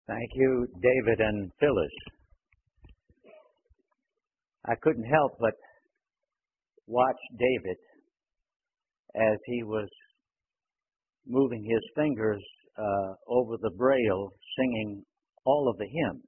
Thank you, David and Phyllis. I couldn't help but watch David as he was moving his fingers over the braille, singing all of the hymns.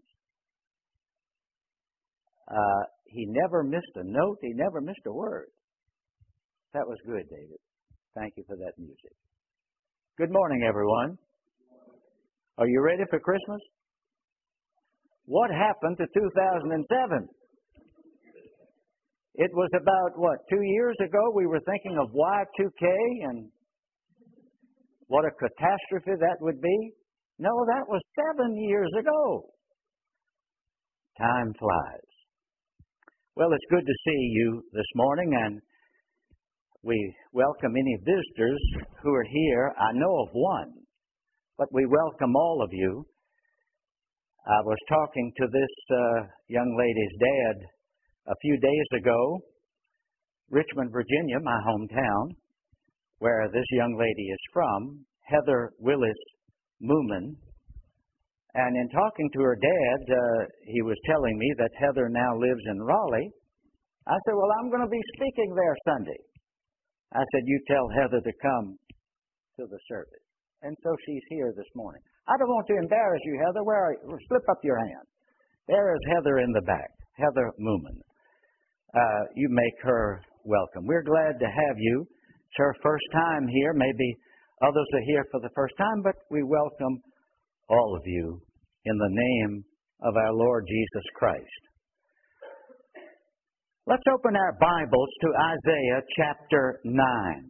He never missed a note. He never missed a word. That was good, David. Thank you for that music. Good morning, everyone. Are you ready for Christmas? What happened to 2007? It was about, 2 years ago we were thinking of Y2K and what a catastrophe that would be. No, that was 7 years ago. Time flies. Well, it's good to see you this morning, and we welcome any visitors who are here. I know of one, but we welcome all of you. I was talking to this young lady's dad a few days ago, Richmond, Virginia, my hometown, where this young lady is from, Heather Willis Moomin. And in talking to her dad, he was telling me that Heather now lives in Raleigh. I said, well, I'm going to be speaking there Sunday. I said, you tell Heather to come to the service. And so she's here this morning. I don't want to embarrass you, Heather. Where are you? Slip up your hand. There is Heather in the back, Heather Moomin. You make her welcome. We're glad to have you. It's her first time here. Maybe others are here for the first time, but we welcome all of you in the name of our Lord Jesus Christ. Let's open our Bibles to Isaiah chapter 9.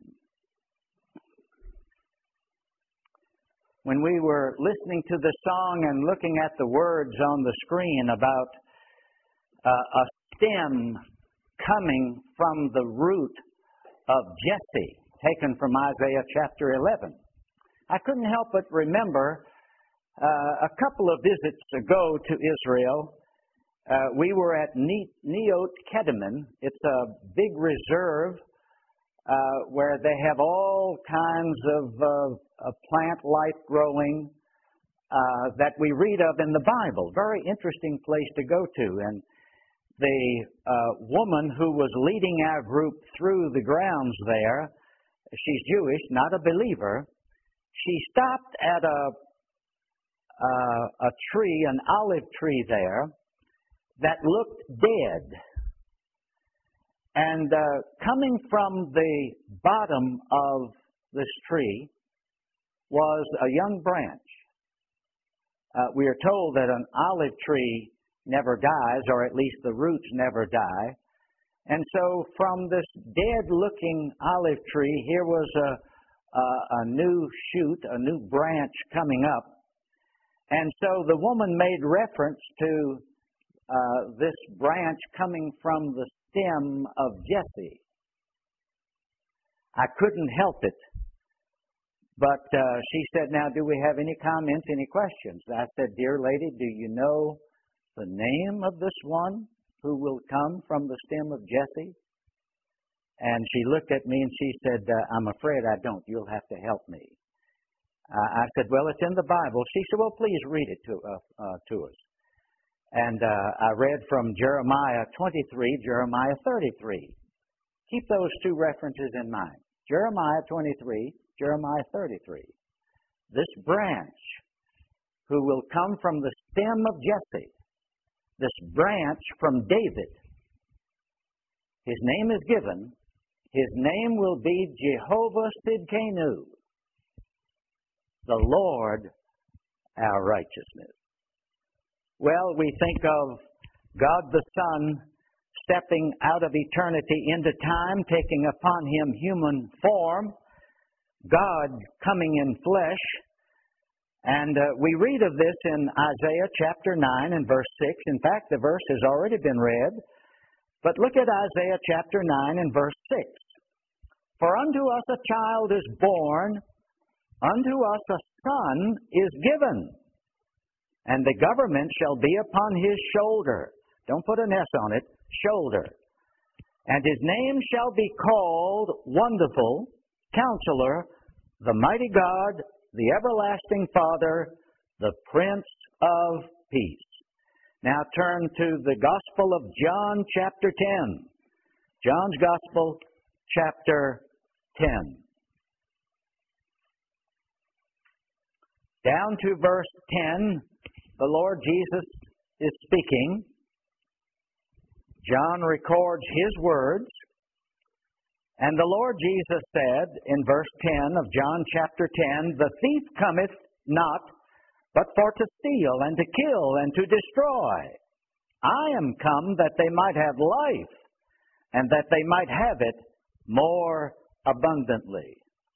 When we were listening to the song and looking at the words on the screen about a stem coming from the root of Jesse, taken from Isaiah chapter 11, I couldn't help but remember a couple of visits ago to Israel. We were at Neot Kedamin. It's a big reserve where they have all kinds of plant life growing that we read of in the Bible. Very interesting place to go to. And the woman who was leading our group through the grounds there, she's Jewish, not a believer. She stopped at a tree, an olive tree there, that looked dead. And coming from the bottom of this tree was a young branch. We are told that an olive tree never dies, or at least the roots never die. And so from this dead-looking olive tree, here was a new shoot, a new branch coming up. And so the woman made reference to this branch coming from the stem of Jesse. I couldn't help it, but she said, now, do we have any comments, any questions? I said, dear lady, do you know the name of this one who will come from the stem of Jesse? And she looked at me and she said, I'm afraid I don't. You'll have to help me. I said, well, it's in the Bible. She said, well, please read it to us. And I read from Jeremiah 23, Jeremiah 33. Keep those two references in mind. Jeremiah 23, Jeremiah 33. This branch who will come from the stem of Jesse, this branch from David, his name is given. His name will be Jehovah Sidkenu, the Lord our righteousness. Well, we think of God the Son stepping out of eternity into time, taking upon Him human form, God coming in flesh. And we read of this in Isaiah chapter 9 and verse 6. In fact, the verse has already been read. But look at Isaiah chapter 9 and verse 6. For unto us a child is born, unto us a son is given, and the government shall be upon his shoulder. Don't put an S on it, shoulder. And his name shall be called Wonderful, Counselor, the Mighty God, the Everlasting Father, the Prince of Peace. Now turn to the Gospel of John, chapter 10. John's Gospel, chapter 10. Down to verse 10, the Lord Jesus is speaking. John records his words. And the Lord Jesus said in verse 10 of John chapter 10, "The thief cometh not, but for to steal and to kill and to destroy. I am come that they might have life, and that they might have it more abundantly."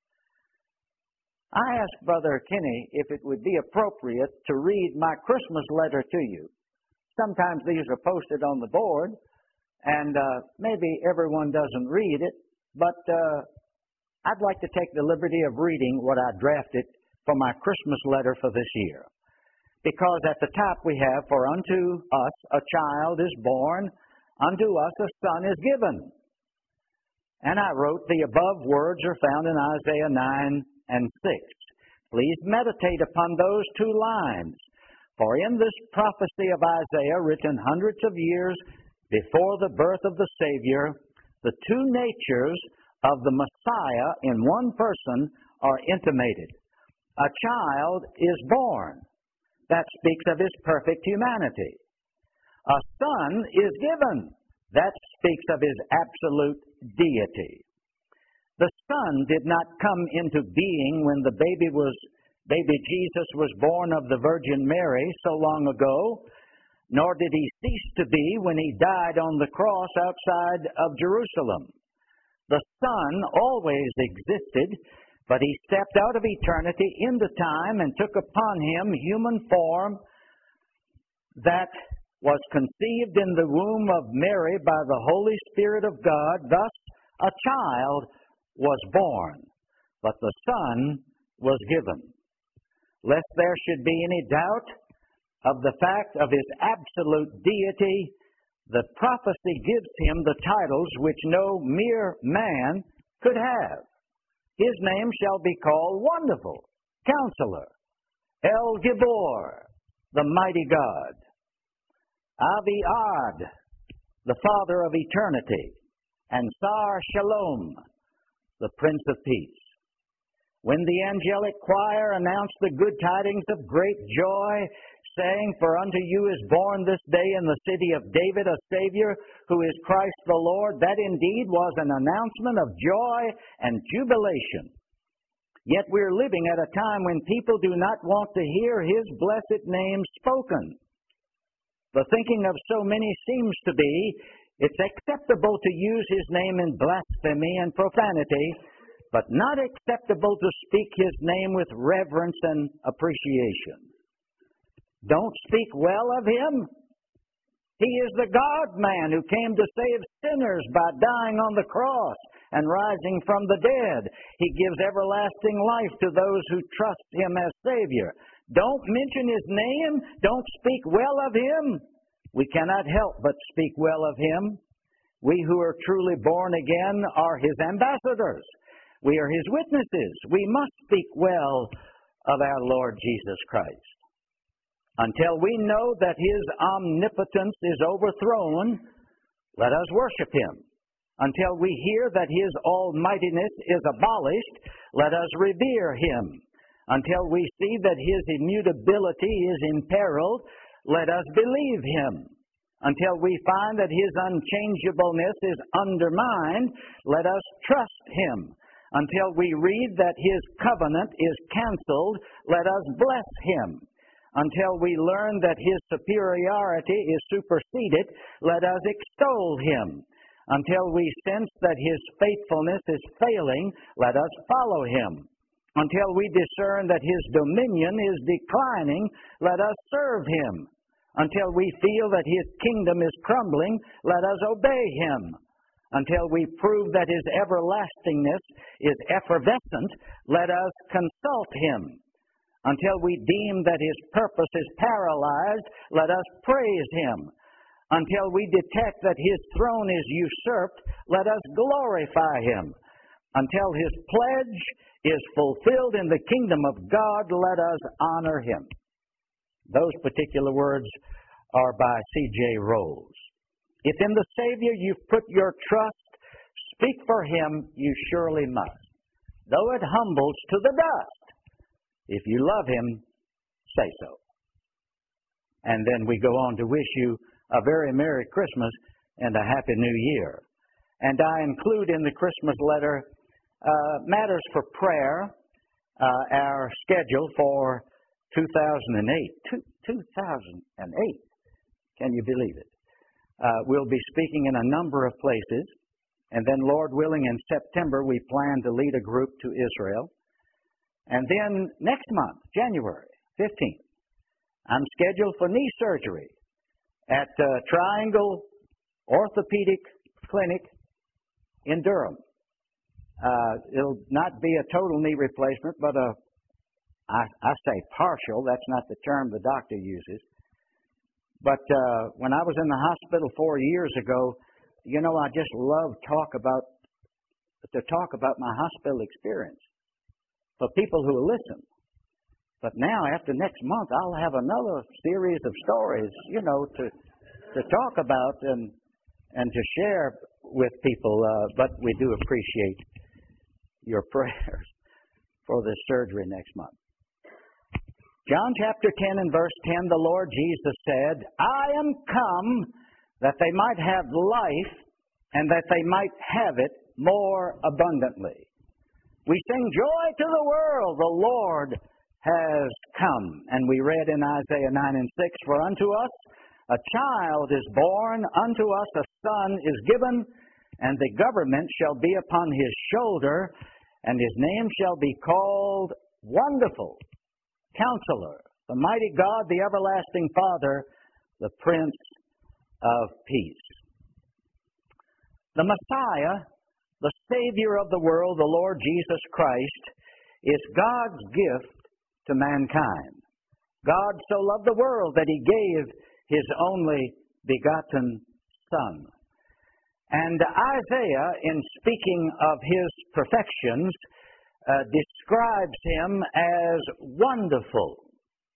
I asked Brother Kinney if it would be appropriate to read my Christmas letter to you. Sometimes these are posted on the board, and maybe everyone doesn't read it, but I'd like to take the liberty of reading what I drafted for my Christmas letter for this year. Because at the top we have, "For unto us a child is born, unto us a son is given." And I wrote, the above words are found in Isaiah 9 and 6. Please meditate upon those two lines. For in this prophecy of Isaiah, written hundreds of years before the birth of the Savior, the two natures of the Messiah in one person are intimated. A child is born. That speaks of his perfect humanity. A son is given. That speaks of his absolute deity. The Son did not come into being when the baby Jesus was born of the Virgin Mary so long ago, nor did he cease to be when he died on the cross outside of Jerusalem. The Son always existed, but he stepped out of eternity into time and took upon him human form that was conceived in the womb of Mary by the Holy Spirit of God. Thus, a child was born, but the Son was given. Lest there should be any doubt of the fact of his absolute deity, the prophecy gives him the titles which no mere man could have. His name shall be called Wonderful, Counselor, El Gibor, the Mighty God, Aviad, the Father of Eternity, and Sar Shalom, the Prince of Peace. When the angelic choir announced the good tidings of great joy, saying, "For unto you is born this day in the city of David a Savior, who is Christ the Lord," that indeed was an announcement of joy and jubilation. Yet we're living at a time when people do not want to hear His blessed name spoken. The thinking of so many seems to be, it's acceptable to use His name in blasphemy and profanity, but not acceptable to speak His name with reverence and appreciation. Don't speak well of Him. He is the God-man who came to save sinners by dying on the cross and rising from the dead. He gives everlasting life to those who trust Him as Savior. Don't mention His name. Don't speak well of Him. We cannot help but speak well of Him. We who are truly born again are His ambassadors. We are His witnesses. We must speak well of our Lord Jesus Christ. Until we know that His omnipotence is overthrown, let us worship Him. Until we hear that His almightiness is abolished, let us revere Him. Until we see that His immutability is imperiled, let us believe Him. Until we find that His unchangeableness is undermined, let us trust Him. Until we read that His covenant is canceled, let us bless Him. Until we learn that His superiority is superseded, let us extol Him. Until we sense that His faithfulness is failing, let us follow Him. Until we discern that His dominion is declining, let us serve Him. Until we feel that His kingdom is crumbling, let us obey Him. Until we prove that His everlastingness is effervescent, let us consult Him. Until we deem that His purpose is paralyzed, let us praise Him. Until we detect that His throne is usurped, let us glorify Him. Until His pledge is fulfilled in the kingdom of God, let us honor Him. Those particular words are by C.J. Rose. If in the Savior you've put your trust, speak for Him you surely must, though it humbles to the dust. If you love Him, say so. And then we go on to wish you a very Merry Christmas and a Happy New Year. And I include in the Christmas letter matters for prayer, our schedule for 2008. 2008. Can you believe it? We'll be speaking in a number of places. And then, Lord willing, in September, we plan to lead a group to Israel. And then next month, January 15th, I'm scheduled for knee surgery at Triangle Orthopedic Clinic in Durham. It'll not be a total knee replacement, but I say partial. That's not the term the doctor uses. But when I was in the hospital 4 years ago, you know, I just love to talk about my hospital experience for people who listen. But now, after next month, I'll have another series of stories, you know, to talk about and to share with people. But we do appreciate your prayers for this surgery next month. John chapter 10 and verse 10, the Lord Jesus said, I am come that they might have life and that they might have it more abundantly. We sing joy to the world, the Lord has come. And we read in Isaiah 9 and 6, for unto us a child is born, unto us a son is given, and the government shall be upon his shoulder, and his name shall be called Wonderful, Counselor, the Mighty God, the Everlasting Father, the Prince of Peace. The Messiah, the Savior of the world, the Lord Jesus Christ, is God's gift to mankind. God so loved the world that He gave His only begotten Son. And Isaiah, in speaking of His perfections, describes Him as wonderful.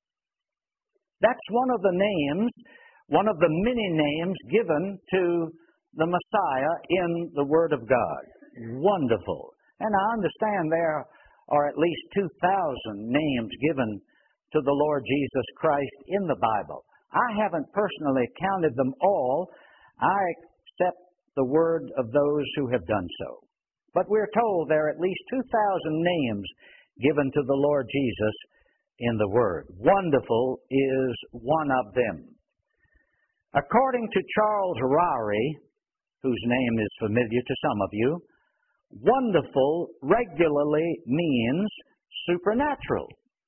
That's one of the names, one of the many names given to the Messiah in the Word of God. Wonderful. And I understand there are at least 2,000 names given to the Lord Jesus Christ in the Bible. I haven't personally counted them all. I accept the word of those who have done so. But we're told there are at least 2,000 names given to the Lord Jesus in the Word. Wonderful is one of them. According to Charles Ryrie, whose name is familiar to some of you, wonderful regularly means supernatural.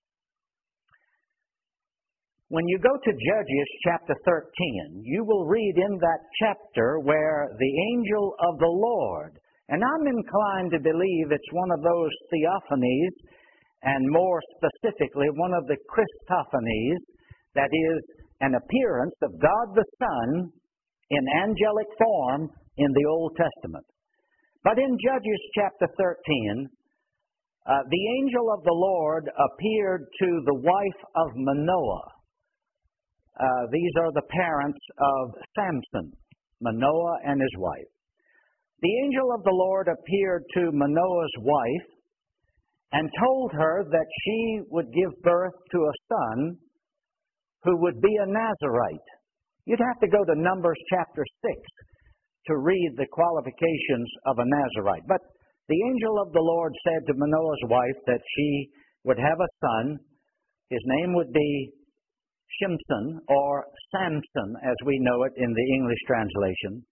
When you go to Judges chapter 13, you will read in that chapter where the angel of the Lord, and I'm inclined to believe it's one of those theophanies, and more specifically one of the Christophanies, that is an appearance of God the Son in angelic form in the Old Testament. But in Judges chapter 13, the angel of the Lord appeared to the wife of Manoah. These are the parents of Samson, Manoah and his wife. The angel of the Lord appeared to Manoah's wife and told her that she would give birth to a son who would be a Nazirite. You'd have to go to Numbers chapter 6 to read the qualifications of a Nazirite. But the angel of the Lord said to Manoah's wife that she would have a son. His name would be Shimson, or Samson, as we know it in the English translation.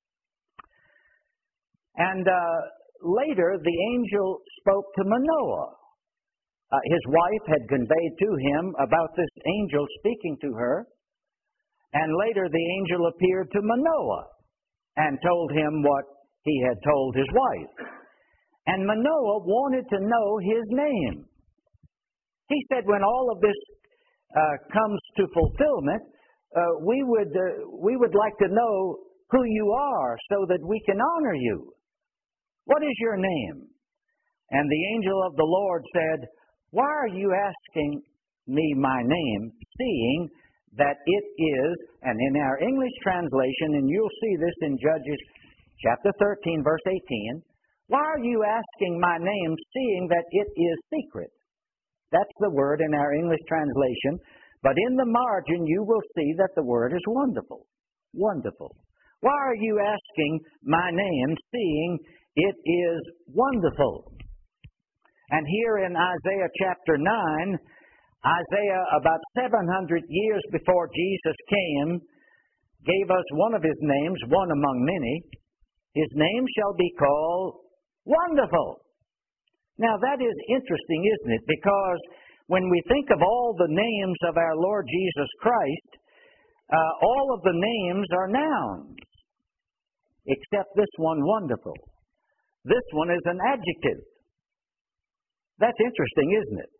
And later, the angel spoke to Manoah. His wife had conveyed to him about this angel speaking to her. And later, the angel appeared to Manoah and told him what he had told his wife. And Manoah wanted to know his name. He said, when all of this comes to fulfillment, we would like to know who you are so that we can honor you. What is your name? And the angel of the Lord said, why are you asking me my name, seeing that it is, and in our English translation, and you'll see this in Judges chapter 13, verse 18, why are you asking my name, seeing that it is secret? That's the word in our English translation. But in the margin, you will see that the word is wonderful. Wonderful. Why are you asking my name, seeing it is wonderful? And here in Isaiah chapter 9, Isaiah, about 700 years before Jesus came, gave us one of his names, one among many. His name shall be called Wonderful. Now that is interesting, isn't it? Because when we think of all the names of our Lord Jesus Christ, all of the names are nouns, except this one, Wonderful. This one is an adjective. That's interesting, isn't it?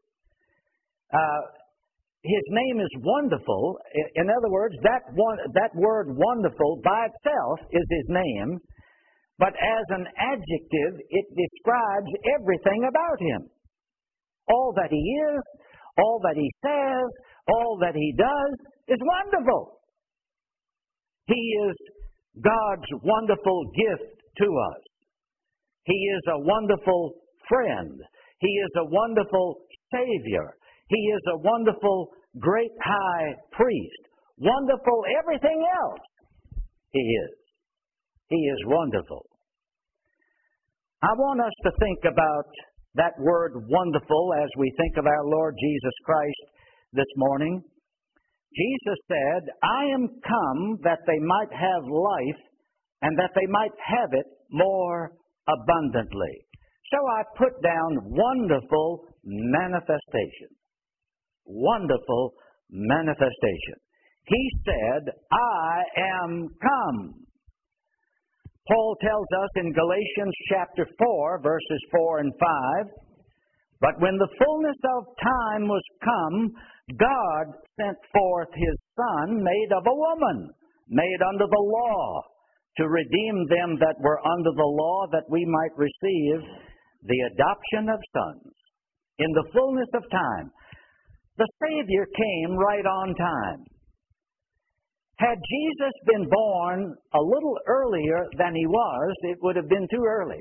His name is Wonderful. In other words, that word Wonderful by itself is his name, but as an adjective, it describes everything about him. All that he is, all that he says, all that he does is wonderful. He is God's wonderful gift to us. He is a wonderful friend. He is a wonderful Savior. He is a wonderful great high priest. Wonderful everything else he is. He is wonderful. I want us to think about that word wonderful as we think of our Lord Jesus Christ this morning. Jesus said, I am come that they might have life and that they might have it more abundantly. So I put down wonderful manifestation. Wonderful manifestation. He said, I am come. Paul tells us in Galatians chapter 4, verses 4 and 5, but when the fullness of time was come, God sent forth his Son, made of a woman, made under the law, to redeem them that were under the law, that we might receive the adoption of sons. In the fullness of time. The Savior came right on time. Had Jesus been born a little earlier than he was, it would have been too early.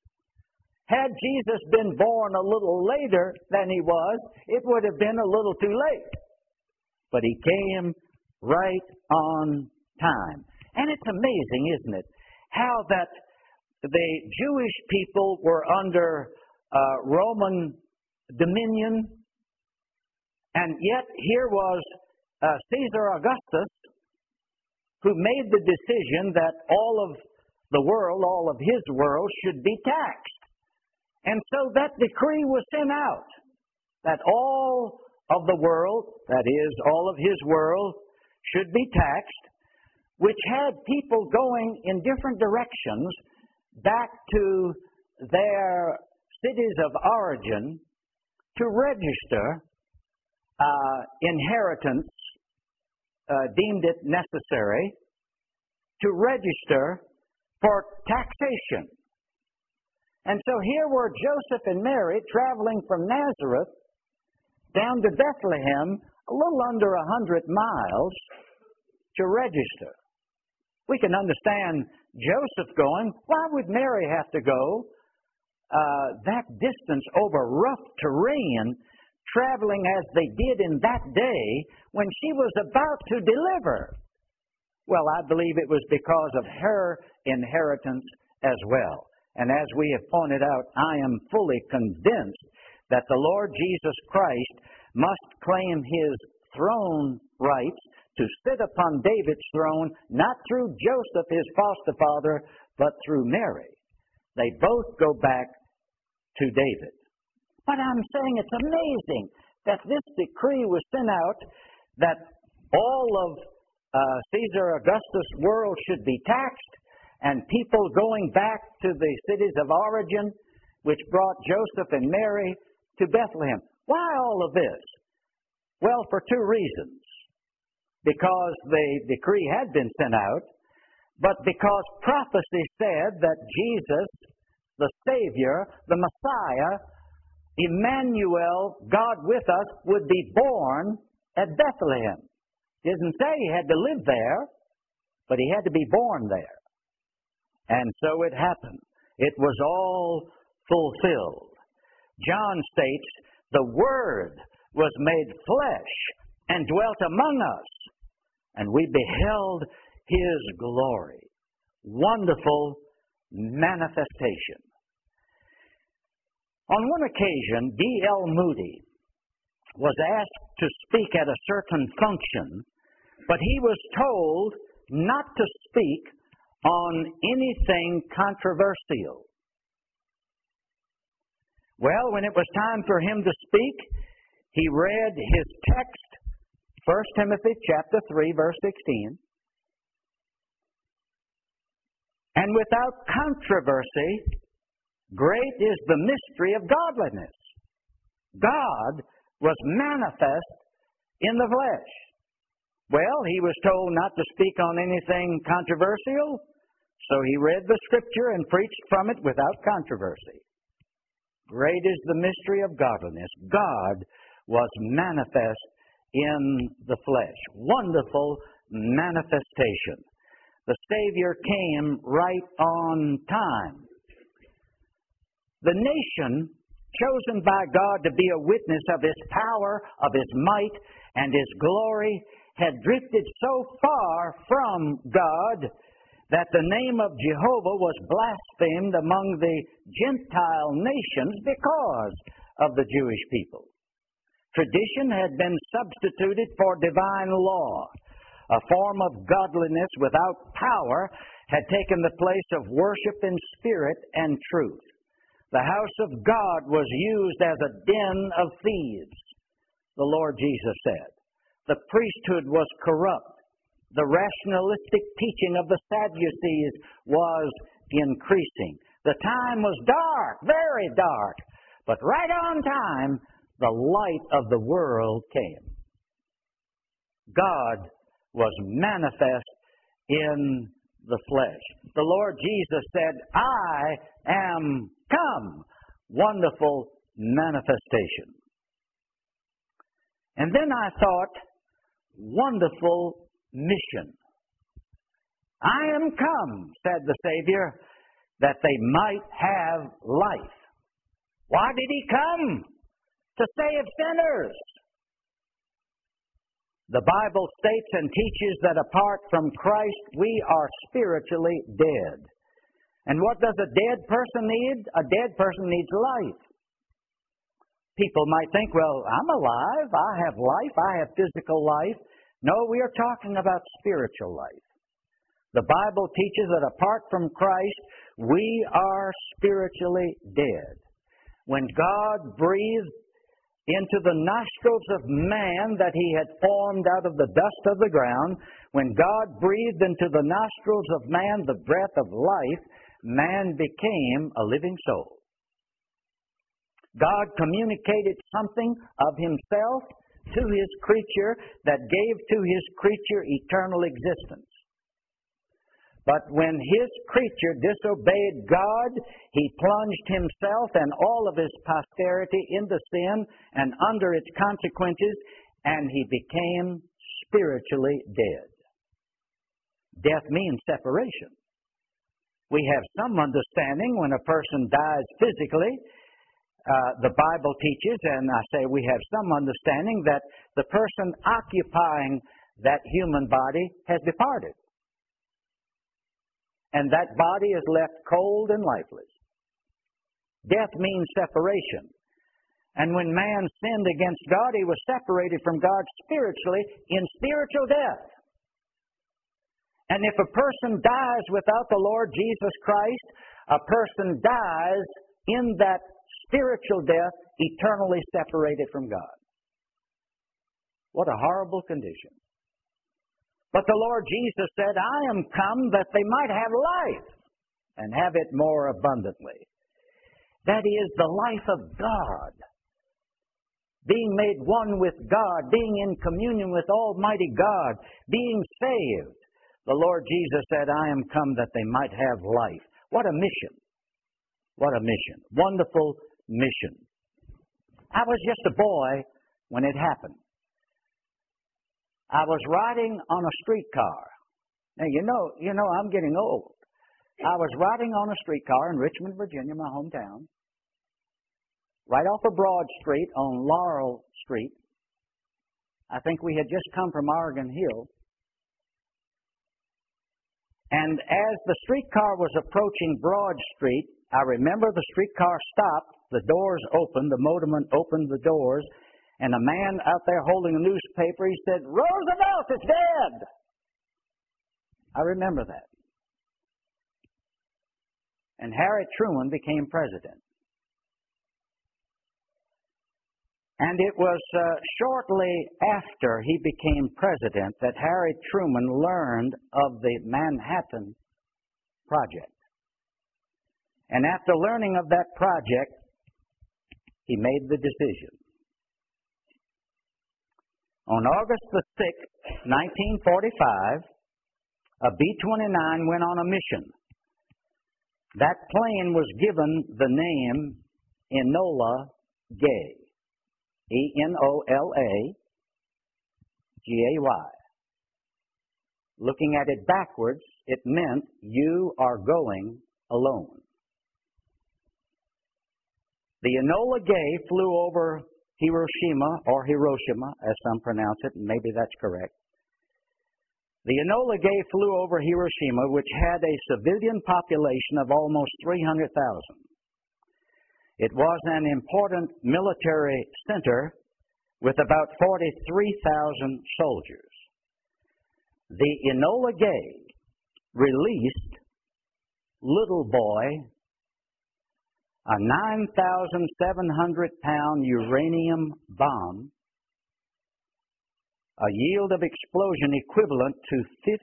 Had Jesus been born a little later than he was, it would have been a little too late. But he came right on time. And it's amazing, isn't it, how that the Jewish people were under Roman dominion, and yet here was Caesar Augustus, who made the decision that all of the world, all of his world, should be taxed. And so that decree was sent out, that all of the world, that is, all of his world, should be taxed, which had people going in different directions back to their cities of origin to register inheritance, deemed it necessary to register for taxation. And so here were Joseph and Mary traveling from Nazareth down to Bethlehem, a little under 100 miles, to register. We can understand Joseph going, why would Mary have to go that distance over rough terrain, traveling as they did in that day when she was about to deliver? Well, I believe it was because of her inheritance as well. And as we have pointed out, I am fully convinced that the Lord Jesus Christ must claim his throne rights to sit upon David's throne, not through Joseph, his foster father, but through Mary. They both go back to David. But I'm saying it's amazing that this decree was sent out that all of Caesar Augustus' world should be taxed, and people going back to the cities of origin, which brought Joseph and Mary to Bethlehem. Why all of this? Well, for two reasons. Because the decree had been sent out, but because prophecy said that Jesus, the Savior, the Messiah, Emmanuel, God with us, would be born at Bethlehem. It doesn't say He had to live there, but He had to be born there. And so it happened. It was all fulfilled. John states, the Word was made flesh and dwelt among us, and we beheld His glory. Wonderful manifestation. On one occasion, D.L. Moody was asked to speak at a certain function, but he was told not to speak on anything controversial. Well, when it was time for him to speak, he read his text, 1 Timothy chapter 3, verse 16. And without controversy, great is the mystery of godliness. God was manifest in the flesh. Well, he was told not to speak on anything controversial, so he read the Scripture and preached from it without controversy. Great is the mystery of godliness. God was manifest in the flesh. Wonderful manifestation. The Savior came right on time. The nation chosen by God to be a witness of His power, of His might, and His glory had drifted so far from God that the name of Jehovah was blasphemed among the Gentile nations because of the Jewish people. Tradition had been substituted for divine law. A form of godliness without power had taken the place of worship in spirit and truth. The house of God was used as a den of thieves, the Lord Jesus said. The priesthood was corrupt. The rationalistic teaching of the Sadducees was increasing. The time was dark, very dark. But right on time, the light of the world came. God was manifest in the flesh. The Lord Jesus said, I am come. Wonderful manifestation. And then I thought, wonderful mission. I am come, said the Savior, that they might have life. Why did He come? To save sinners. The Bible states and teaches that apart from Christ, we are spiritually dead. And what does a dead person need? A dead person needs life. People might think, well, I'm alive, I have life, I have physical life. No, we are talking about spiritual life. The Bible teaches that apart from Christ, we are spiritually dead. When God breathed into the nostrils of man that He had formed out of the dust of the ground, when God breathed into the nostrils of man the breath of life, man became a living soul. God communicated something of Himself to His creature that gave to His creature eternal existence. But when His creature disobeyed God, He plunged Himself and all of His posterity into sin and under its consequences, and He became spiritually dead. Death means separation. We have some understanding when a person dies physically. The Bible teaches, and I say we have some understanding, that the person occupying that human body has departed. And that body is left cold and lifeless. Death means separation. And when man sinned against God, he was separated from God spiritually in spiritual death. And if a person dies without the Lord Jesus Christ, a person dies in that spiritual death, eternally separated from God. What a horrible condition. But the Lord Jesus said, I am come that they might have life and have it more abundantly. That is the life of God. Being made one with God, being in communion with Almighty God, being saved. The Lord Jesus said, I am come that they might have life. What a mission. What a mission. Wonderful mission. I was just a boy when it happened. I was riding on a streetcar. Now, you know, I'm getting old. I was riding on a streetcar in Richmond, Virginia, my hometown, right off of Broad Street on Laurel Street. I think we had just come from Oregon Hill. And as the streetcar was approaching Broad Street, I remember the streetcar stopped, the doors opened, the motorman opened the doors, and a man out there holding a newspaper, he said, "Roosevelt is dead!" I remember that. And Harry Truman became president. And it was shortly after he became president that Harry Truman learned of the Manhattan Project. And after learning of that project, he made the decision. On August the 6th, 1945, a B-29 went on a mission. That plane was given the name Enola Gay. Enola-Gay. Looking at it backwards, it meant you are going alone. The Enola Gay flew over Hiroshima, or Hiroshima, as some pronounce it, and maybe that's correct. The Enola Gay flew over Hiroshima, which had a civilian population of almost 300,000. It was an important military center with about 43,000 soldiers. The Enola Gay released Little Boy, a 9,700-pound uranium bomb, a yield of explosion equivalent to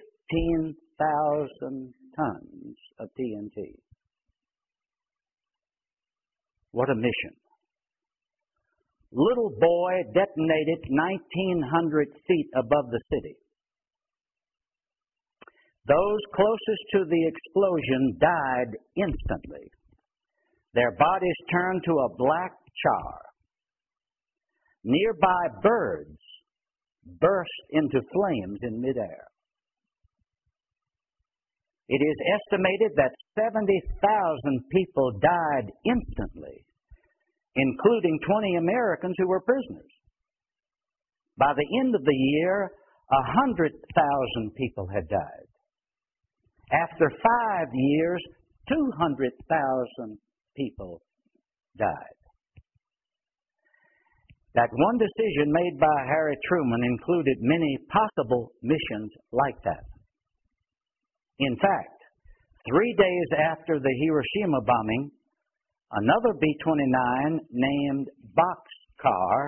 15,000 tons of TNT. What a mission. Little Boy detonated 1,900 feet above the city. Those closest to the explosion died instantly. Their bodies turned to a black char. Nearby birds burst into flames in midair. It is estimated that 70,000 people died instantly, including 20 Americans who were prisoners. By the end of the year, 100,000 people had died. After 5 years, 200,000 people died. That one decision made by Harry Truman included many possible missions like that. In fact, 3 days after the Hiroshima bombing, another B-29 named Bockscar,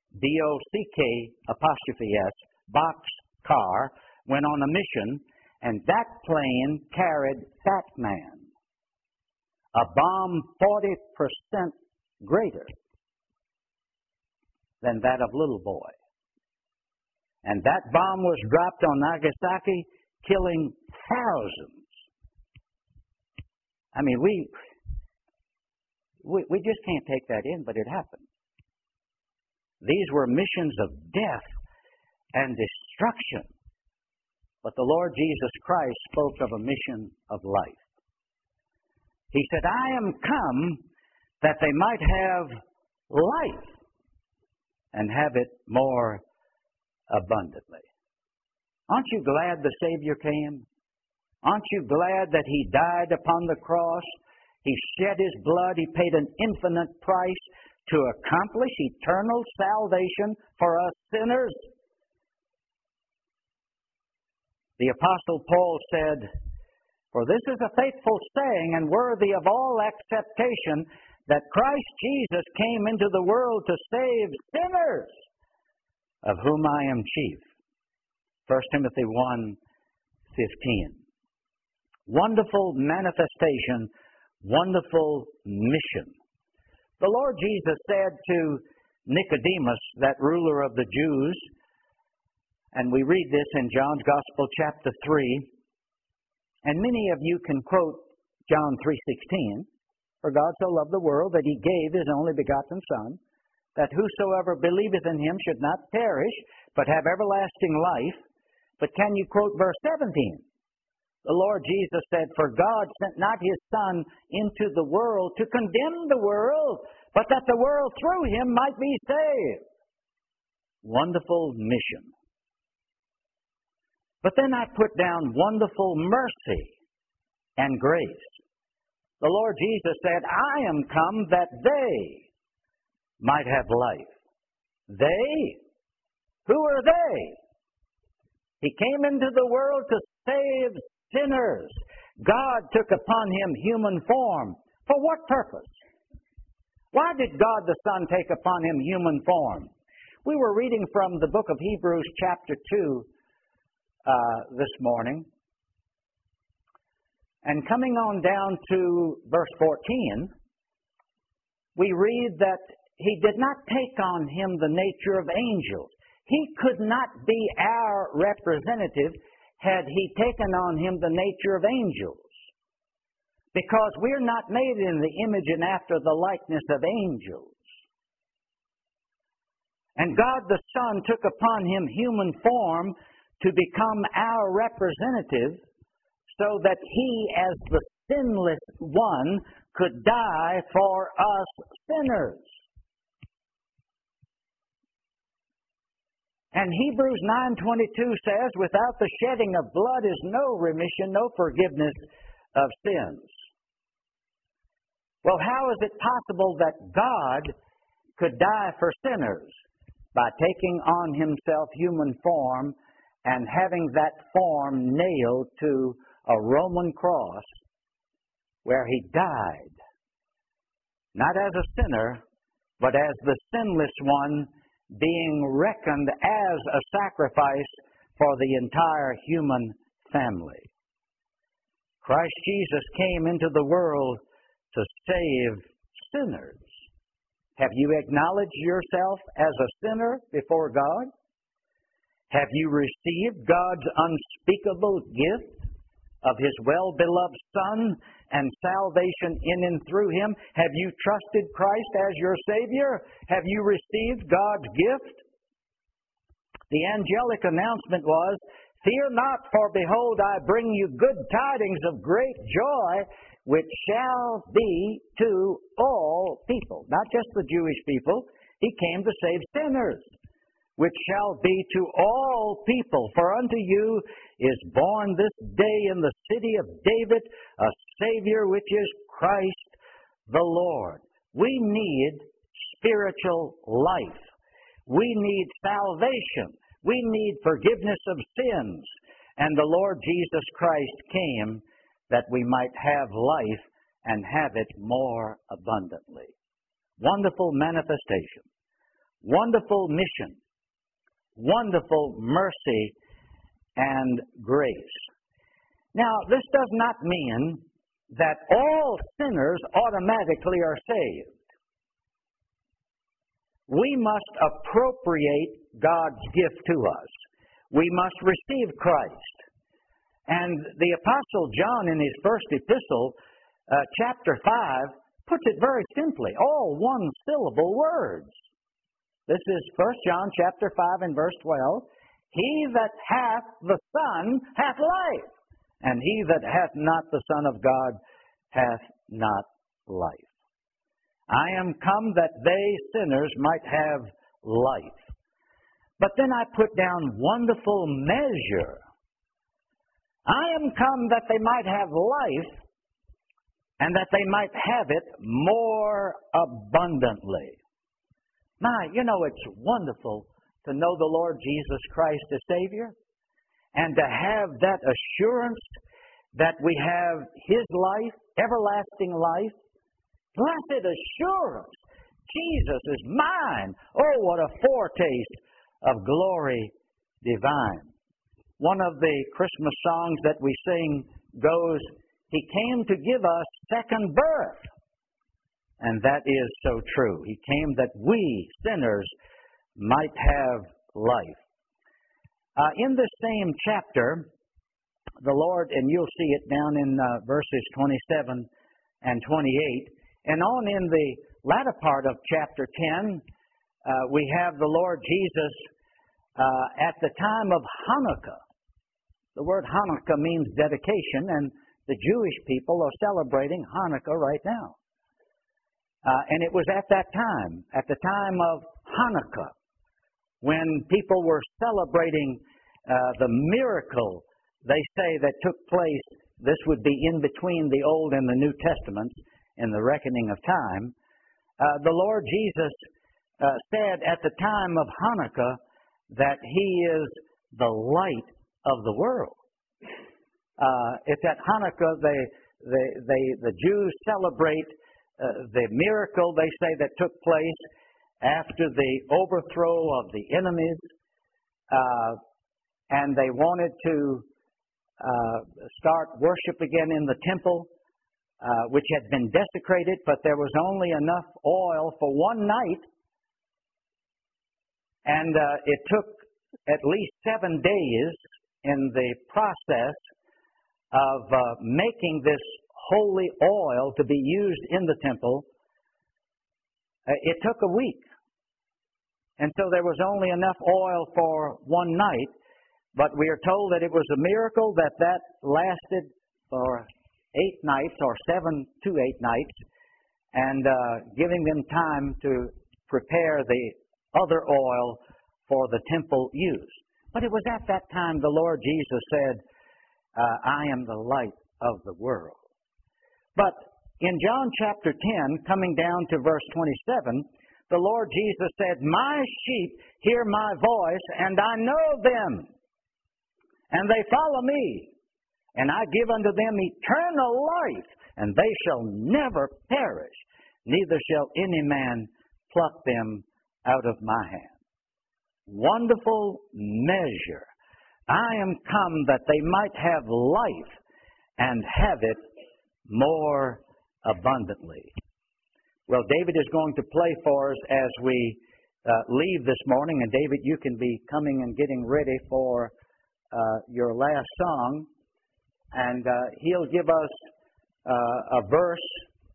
B-O-C-K'(S), Bockscar, went on a mission, and that plane carried Fat Man, a bomb 40% greater than that of Little Boy. And that bomb was dropped on Nagasaki, killing thousands. I mean, we just can't take that in, but it happened. These were missions of death and destruction. But the Lord Jesus Christ spoke of a mission of life. He said, "I am come that they might have life and have it more abundantly." Aren't you glad the Savior came? Aren't you glad that He died upon the cross? He shed His blood. He paid an infinite price to accomplish eternal salvation for us sinners. The Apostle Paul said, "For this is a faithful saying and worthy of all acceptation, that Christ Jesus came into the world to save sinners, of whom I am chief." 1 Timothy 1:15. Wonderful manifestation, wonderful mission. The Lord Jesus said to Nicodemus, that ruler of the Jews, and we read this in John's Gospel, chapter 3, and many of you can quote John 3:16, "For God so loved the world that He gave His only begotten Son, that whosoever believeth in him should not perish, but have everlasting life. But can you quote verse 17? The Lord Jesus said, For God sent not his Son into the world to condemn the world, but that the world through him might be saved. Wonderful mission. But then I put down wonderful mercy and grace. The Lord Jesus said, I am come that they might have life. They? Who are they? He came into the world to save sinners. God took upon him human form. For what purpose? Why did God the Son take upon him human form? We were reading from the book of Hebrews chapter 2 this morning. And coming on down to verse 14, we read that he did not take on him the nature of angels. He could not be our representative had he taken on him the nature of angels. Because we're not made in the image and after the likeness of angels. And God the Son took upon him human form to become our representative so that he, as the sinless one, could die for us sinners. And Hebrews 9:22 says, without the shedding of blood is no remission, no forgiveness of sins. Well, how is it possible that God could die for sinners? By taking on himself human form and having that form nailed to a Roman cross where he died, not as a sinner, but as the sinless one, being reckoned as a sacrifice for the entire human family. Christ Jesus came into the world to save sinners. Have you acknowledged yourself as a sinner before God? Have you received God's unspeakable gift of his well-beloved Son and salvation in and through him? Have you trusted Christ as your Savior? Have you received God's gift? The angelic announcement was, Fear not, for behold, I bring you good tidings of great joy, which shall be to all people. Not just the Jewish people. He came to save sinners. Which shall be to all people. For unto you is born this day in the city of David a Savior, which is Christ the Lord. We need spiritual life. We need salvation. We need forgiveness of sins. And the Lord Jesus Christ came that we might have life and have it more abundantly. Wonderful manifestation. Wonderful mission. Wonderful mercy and grace. Now, this does not mean that all sinners automatically are saved. We must appropriate God's gift to us. We must receive Christ. And the Apostle John in his first epistle, chapter 5, puts it very simply, all one-syllable words. This is 1 John chapter 5 and verse 12. He that hath the Son hath life, and he that hath not the Son of God hath not life. I am come that they, sinners, might have life. But then I put down wonderful measure. I am come that they might have life, and that they might have it more abundantly. My, it's wonderful to know the Lord Jesus Christ as Savior, and to have that assurance that we have His life, everlasting life. Blessed assurance! Jesus is mine! Oh, what a foretaste of glory divine. One of the Christmas songs that we sing goes, He came to give us second birth. And that is so true. He came that we, sinners, might have life. In this same chapter, the Lord, and you'll see it down in verses 27 and 28, and on in the latter part of chapter 10, we have the Lord Jesus at the time of Hanukkah. The word Hanukkah means dedication, and the Jewish people are celebrating Hanukkah right now. And it was at that time of Hanukkah, when people were celebrating the miracle, they say, that took place. This would be in between the Old and the New Testaments in the reckoning of time. The Lord Jesus said at the time of Hanukkah that He is the light of the world. It's at Hanukkah the Jews celebrate the miracle, they say, that took place after the overthrow of the enemies, and they wanted to start worship again in the temple, which had been desecrated, but there was only enough oil for one night, and it took at least 7 days in the process of making this holy oil to be used in the temple. It took a week. And so there was only enough oil for one night, but we are told that it was a miracle that lasted for 8 nights, or 7 to 8 nights, and giving them time to prepare the other oil for the temple use. But it was at that time the Lord Jesus said, I am the light of the world. But in John chapter 10, coming down to verse 27, the Lord Jesus said, My sheep hear my voice, and I know them, and they follow me, and I give unto them eternal life, and they shall never perish, neither shall any man pluck them out of my hand. Wonderful measure. I am come that they might have life, and have it more abundantly. Well, David is going to play for us as we leave this morning. And David, you can be coming and getting ready for your last song. And he'll give us a verse.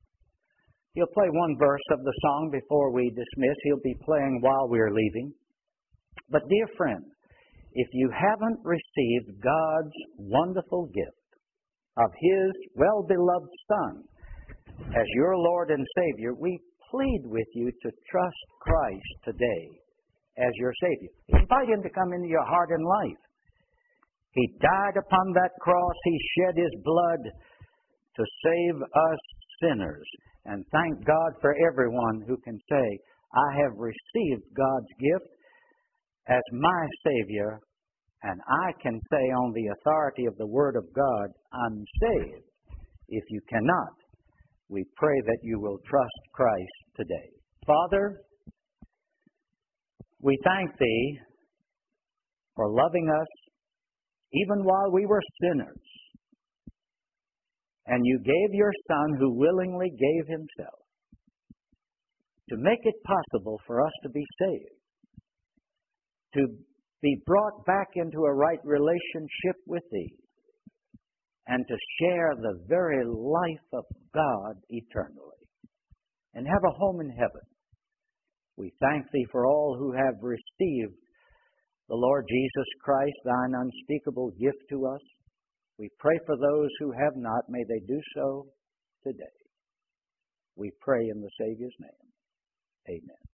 He'll play one verse of the song before we dismiss. He'll be playing while we're leaving. But dear friend, if you haven't received God's wonderful gift of His well-beloved Son as your Lord and Savior, we plead with you to trust Christ today as your Savior. Invite Him to come into your heart and life. He died upon that cross. He shed His blood to save us sinners. And thank God for everyone who can say, I have received God's gift as my Savior, and I can say on the authority of the Word of God, I'm saved. If you cannot, we pray that you will trust Christ today. Father, we thank Thee for loving us even while we were sinners. And you gave your Son, who willingly gave Himself, to make it possible for us to be saved, to be brought back into a right relationship with Thee, and to share the very life of God eternally, and have a home in heaven. We thank Thee for all who have received the Lord Jesus Christ, Thine unspeakable gift to us. We pray for those who have not. May they do so today. We pray in the Savior's name. Amen.